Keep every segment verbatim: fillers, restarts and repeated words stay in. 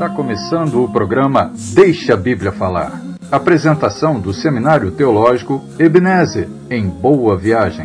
Está começando o programa Deixa a Bíblia Falar. Apresentação do Seminário Teológico Ebenezer, em Boa Viagem.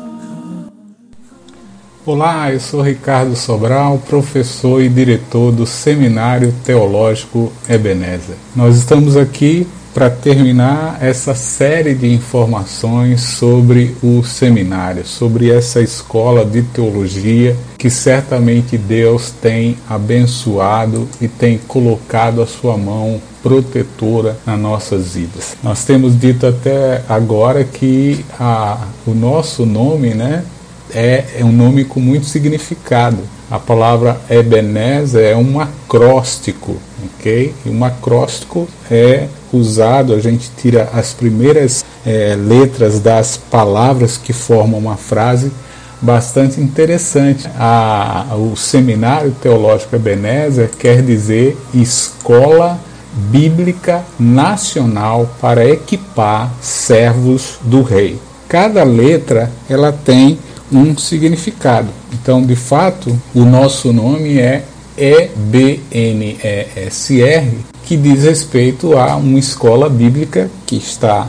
Olá, eu sou Ricardo Sobral, professor e diretor do Seminário Teológico Ebenezer. Nós estamos aqui para terminar essa série de informações sobre o seminário, sobre essa escola de teologia que certamente Deus tem abençoado e tem colocado a sua mão protetora nas nossas vidas. Nós temos dito até agora que a, o nosso nome, né, é, é um nome com muito significado. A palavra Ebenezer é um acróstico, ok? E um acróstico é usado, a gente tira as primeiras é, letras das palavras que formam uma frase bastante interessante. A, o Seminário Teológico Ebenezer quer dizer Escola Bíblica Nacional para equipar servos do Rei. Cada letra ela tem um significado. Então, de fato, o nosso nome é E B N E S R, que diz respeito a uma escola bíblica que está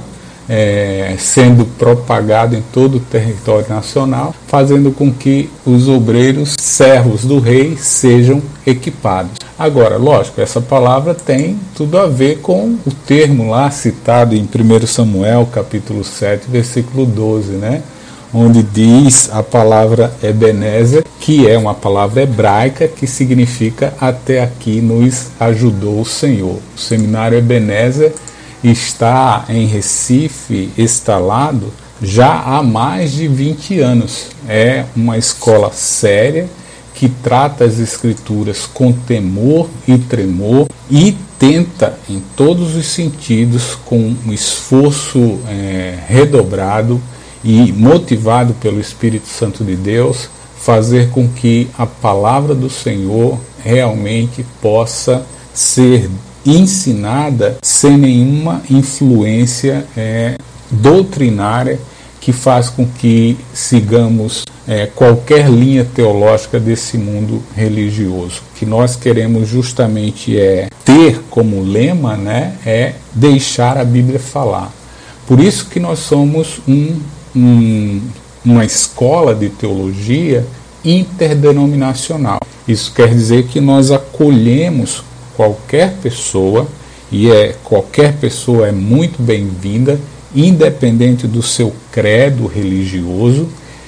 é, sendo propagada em todo o território nacional, fazendo com que os obreiros, servos do rei, sejam equipados. Agora, lógico, essa palavra tem tudo a ver com o termo lá citado em primeiro Samuel, capítulo sete, versículo doze, né? Onde diz a palavra Ebenezer, que é uma palavra hebraica que significa até aqui nos ajudou o Senhor. O Seminário Ebenezer está em Recife, instalado já há mais de vinte anos. É uma escola séria que trata as Escrituras com temor e tremor e tenta, em todos os sentidos, com um esforço é, redobrado e motivado pelo Espírito Santo de Deus, fazer com que a palavra do Senhor realmente possa ser ensinada sem nenhuma influência é, doutrinária que faz com que sigamos é, qualquer linha teológica desse mundo religioso. O que nós queremos justamente é ter como lema, né, é deixar a Bíblia falar. Por isso que nós somos um Um, uma escola de teologia interdenominacional. Isso quer dizer que nós acolhemos qualquer pessoa, e é, qualquer pessoa é muito bem-vinda, independente do seu credo religioso.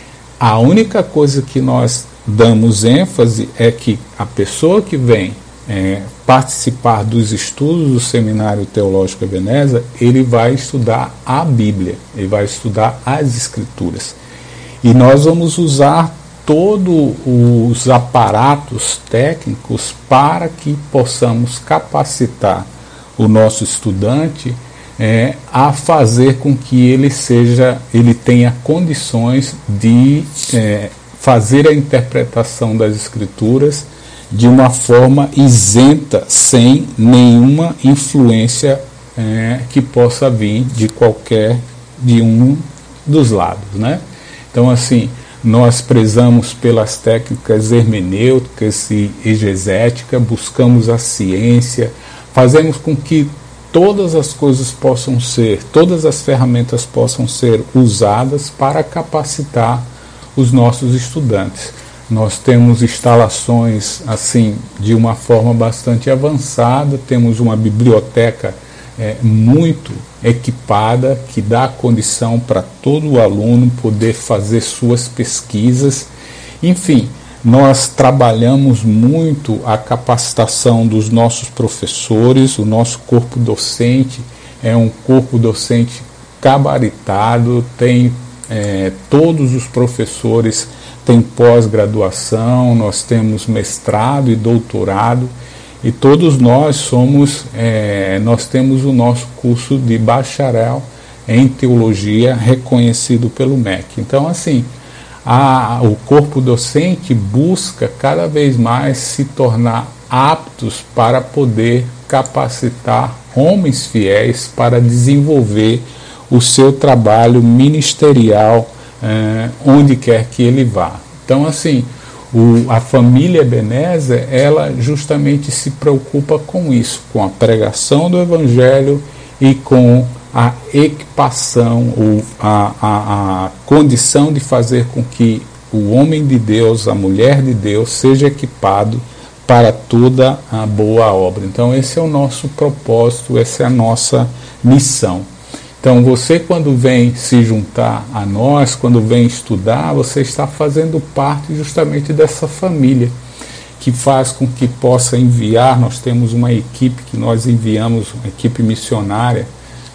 A única coisa que nós damos ênfase é que a pessoa que vem é, participar dos estudos do Seminário Teológico Ebenezer, ele vai estudar a Bíblia, ele vai estudar as Escrituras. E nós vamos usar todos os aparatos técnicos para que possamos capacitar o nosso estudante é, a fazer com que ele seja, ele tenha condições de é, fazer a interpretação das Escrituras de uma forma isenta, sem nenhuma influência é, que possa vir de qualquer, de um dos lados, né? Então, assim, nós prezamos pelas técnicas hermenêuticas e exegética, buscamos a ciência, fazemos com que todas as coisas possam ser, todas as ferramentas possam ser usadas para capacitar os nossos estudantes. Nós temos instalações assim de uma forma bastante avançada, temos uma biblioteca é, muito equipada que dá condição para todo o aluno poder fazer suas pesquisas. Enfim, nós trabalhamos muito a capacitação dos nossos professores. O nosso corpo docente é um corpo docente gabaritado, tem é, todos os professores tem pós-graduação, nós temos mestrado e doutorado, e todos nós somos, é, nós temos o nosso curso de bacharel em teologia reconhecido pelo M E C. Então, assim, a, o corpo docente busca cada vez mais se tornar aptos para poder capacitar homens fiéis para desenvolver o seu trabalho ministerial, É, onde quer que ele vá. Então, assim, O, a família Ebenezer, ela justamente se preocupa com isso, com a pregação do Evangelho e com a equipação, ou a, a, a condição de fazer com que o homem de Deus, a mulher de Deus, seja equipado para toda a boa obra. Então esse é o nosso propósito, essa é a nossa missão. Então você, quando vem se juntar a nós, quando vem estudar, você está fazendo parte justamente dessa família, que faz com que possa enviar. Nós temos uma equipe que nós enviamos, uma equipe missionária,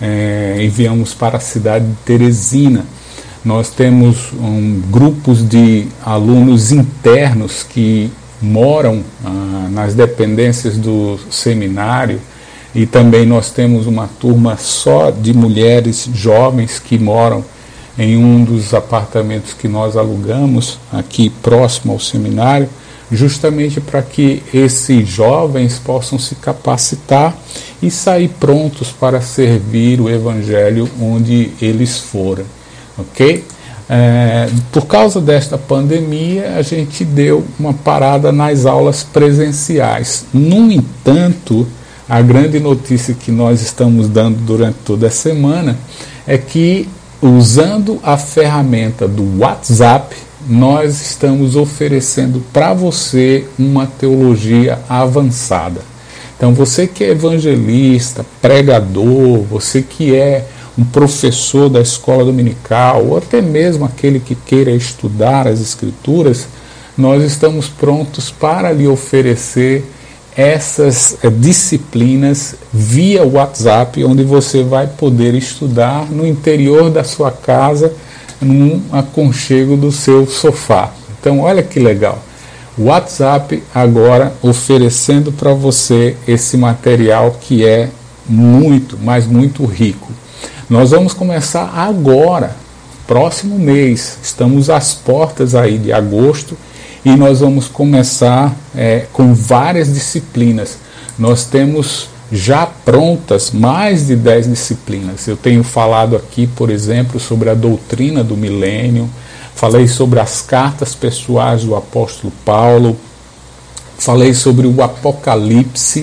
é, enviamos para a cidade de Teresina. Nós temos um, grupos de alunos internos que moram ah, nas dependências do seminário, e também nós temos uma turma só de mulheres jovens que moram em um dos apartamentos que nós alugamos aqui próximo ao seminário, justamente para que esses jovens possam se capacitar e sair prontos para servir o Evangelho onde eles forem, ok? É, por causa desta pandemia, a gente deu uma parada nas aulas presenciais. No entanto, a grande notícia que nós estamos dando durante toda a semana é que, usando a ferramenta do WhatsApp, nós estamos oferecendo para você uma teologia avançada. Então, você que é evangelista, pregador, você que é um professor da escola dominical, ou até mesmo aquele que queira estudar as Escrituras, nós estamos prontos para lhe oferecer essas eh, disciplinas via WhatsApp, onde você vai poder estudar no interior da sua casa, num aconchego do seu sofá. Então, olha que legal. O WhatsApp agora oferecendo para você esse material que é muito, mas muito rico. Nós vamos começar agora, próximo mês. Estamos às portas aí de agosto e nós vamos começar é, com várias disciplinas. Nós temos já prontas mais de dez disciplinas. Eu tenho falado aqui, por exemplo, sobre a doutrina do milênio, falei sobre as cartas pessoais do apóstolo Paulo, falei sobre o Apocalipse,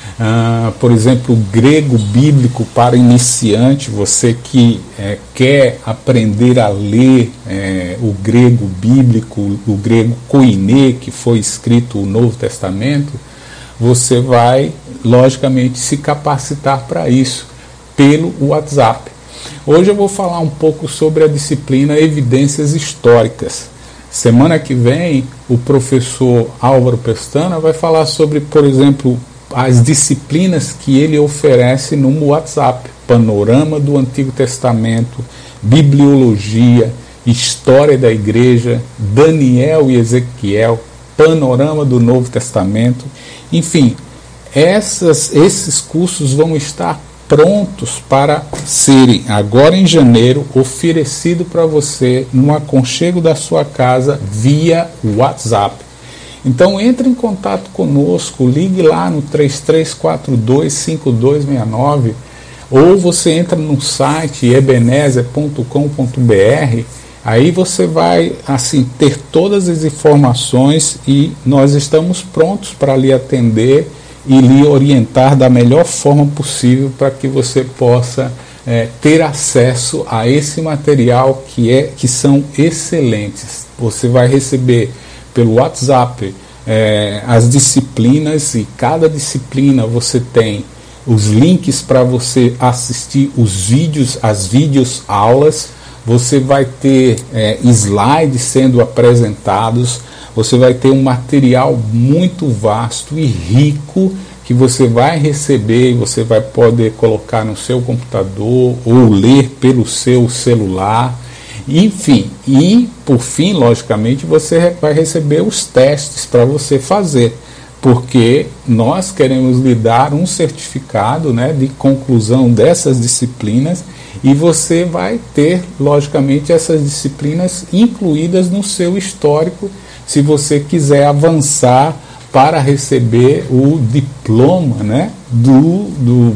uh, por exemplo, o grego bíblico para iniciante, você que é, quer aprender a ler é, o grego bíblico, o grego koiné, que foi escrito o Novo Testamento, você vai, logicamente, se capacitar para isso pelo WhatsApp. Hoje eu vou falar um pouco sobre a disciplina Evidências Históricas. Semana que vem, o professor Álvaro Pestana vai falar sobre, por exemplo, as disciplinas que ele oferece no WhatsApp. Panorama do Antigo Testamento, Bibliologia, História da Igreja, Daniel e Ezequiel, Panorama do Novo Testamento. Enfim, essas, esses cursos vão estar prontos para serem, agora em janeiro, oferecido para você no aconchego da sua casa via WhatsApp. Então entre em contato conosco, ligue lá no três três quatro dois, cinco dois seis nove, ou você entra no site ebenezer ponto com ponto br. Aí você vai assim ter todas as informações e nós estamos prontos para lhe atender e lhe orientar da melhor forma possível para que você possa é, ter acesso a esse material que, é, que são excelentes. Você vai receber pelo WhatsApp é, as disciplinas, e cada disciplina você tem os links para você assistir os vídeos, as vídeos aulas. Você vai ter é, slides sendo apresentados, você vai ter um material muito vasto e rico que você vai receber e você vai poder colocar no seu computador ou ler pelo seu celular, enfim. E, por fim, logicamente, você vai receber os testes para você fazer, porque nós queremos lhe dar um certificado, né, de conclusão dessas disciplinas, e você vai ter, logicamente, essas disciplinas incluídas no seu histórico, se você quiser avançar para receber o diploma, né, do, do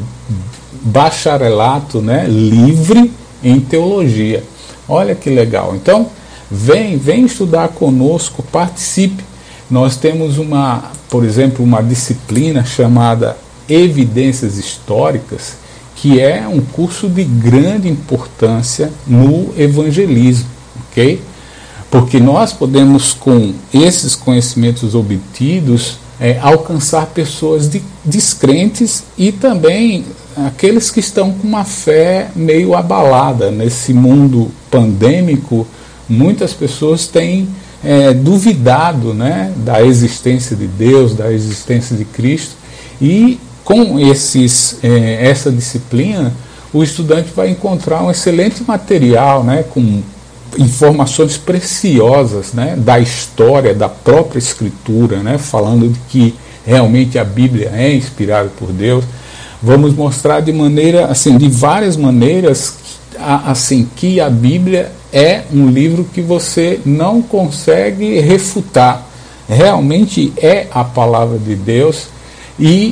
bacharelato, né, livre em teologia. Olha que legal. Então, vem, vem estudar conosco, participe. nós temos uma, por exemplo, uma disciplina chamada Evidências Históricas, que é um curso de grande importância no evangelismo, ok? Porque nós podemos, com esses conhecimentos obtidos, é, alcançar pessoas de, descrentes e também aqueles que estão com uma fé meio abalada. Nesse mundo pandêmico, muitas pessoas têm é, duvidado, né, da existência de Deus, da existência de Cristo, e com esses, é, essa disciplina, o estudante vai encontrar um excelente material, né, com informações preciosas, né, da história, da própria Escritura, né, falando de que realmente a Bíblia é inspirada por Deus. Vamos mostrar de maneira, assim, de várias maneiras, assim, que a Bíblia é um livro que você não consegue refutar. Realmente é a palavra de Deus, e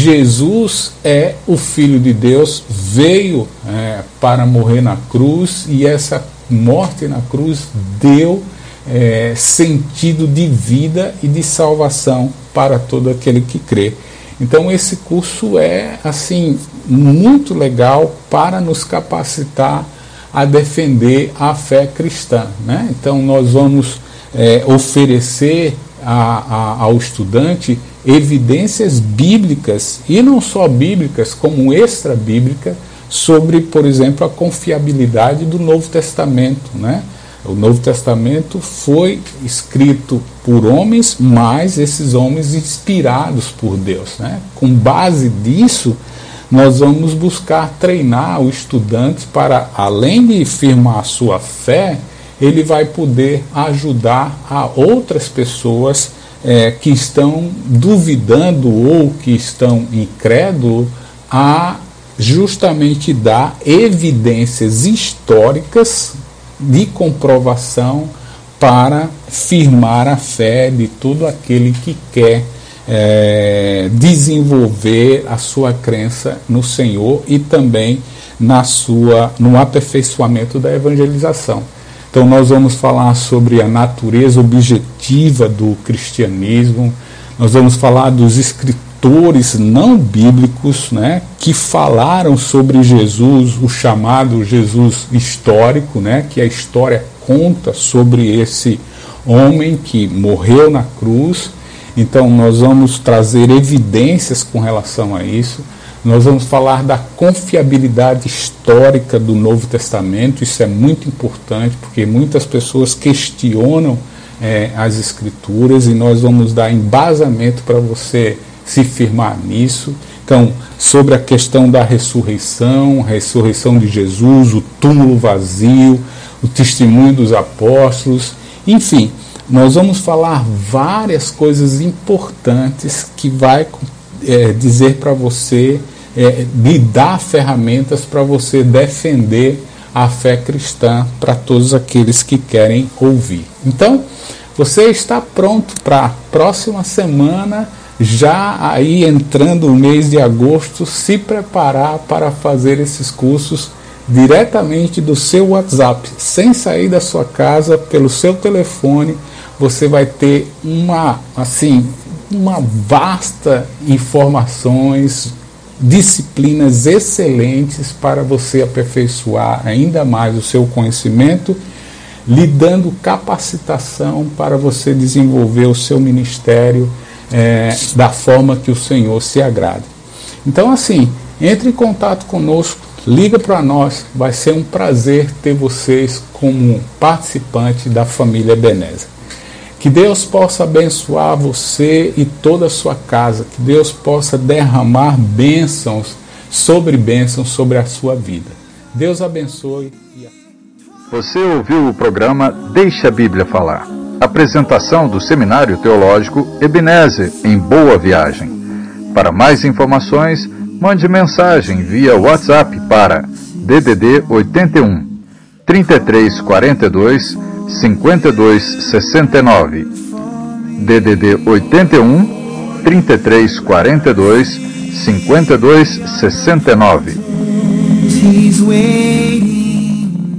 Jesus é o Filho de Deus, veio é, para morrer na cruz, e essa morte na cruz deu é, sentido de vida e de salvação para todo aquele que crê. Então esse curso é, assim, muito legal para nos capacitar a defender a fé cristã, né? Então nós vamos é, oferecer a, a, ao estudante evidências bíblicas, e não só bíblicas, como extra-bíblica, sobre, por exemplo, a confiabilidade do Novo Testamento, né? O Novo Testamento foi escrito por homens, mas esses homens inspirados por Deus, né? Com base disso, nós vamos buscar treinar o estudante para, além de firmar a sua fé, ele vai poder ajudar a outras pessoas é, que estão duvidando ou que estão incrédulos a justamente dar evidências históricas de comprovação para firmar a fé de todo aquele que quer é, desenvolver a sua crença no Senhor e também na sua, no aperfeiçoamento da evangelização. Então nós vamos falar sobre a natureza objetiva do cristianismo, nós vamos falar dos escritores não bíblicos, né, que falaram sobre Jesus, o chamado Jesus histórico, né, que a história conta sobre esse homem que morreu na cruz. Então nós vamos trazer evidências com relação a isso. Nós vamos falar da confiabilidade histórica do Novo Testamento. Isso é muito importante, porque muitas pessoas questionam é, as Escrituras, e nós vamos dar embasamento para você se firmar nisso. Então, sobre a questão da ressurreição, a ressurreição de Jesus, o túmulo vazio, o testemunho dos apóstolos, enfim, nós vamos falar várias coisas importantes que vai é, dizer para você, é, lhe dar ferramentas para você defender a fé cristã para todos aqueles que querem ouvir. Então, você está pronto para a próxima semana, já aí entrando o mês de agosto, se preparar para fazer esses cursos diretamente do seu WhatsApp, sem sair da sua casa, pelo seu telefone. Você vai ter uma, assim, uma vasta informações, disciplinas excelentes para você aperfeiçoar ainda mais o seu conhecimento, lhe dando capacitação para você desenvolver o seu ministério é, da forma que o Senhor se agrada. Então, assim, entre em contato conosco, liga para nós, vai ser um prazer ter vocês como participante da família Ebenezer. Que Deus possa abençoar você e toda a sua casa, que Deus possa derramar bênçãos sobre bênçãos sobre a sua vida. Deus abençoe. Você ouviu o programa Deixa a Bíblia Falar. Apresentação do Seminário Teológico Ebenezer, em Boa Viagem. Para mais informações, mande mensagem via WhatsApp para D D D oitenta e um, trinta e três quarenta e dois, cinquenta e dois sessenta e nove. D D D oitenta e um, trinta e três quarenta e dois, cinquenta e dois sessenta e nove.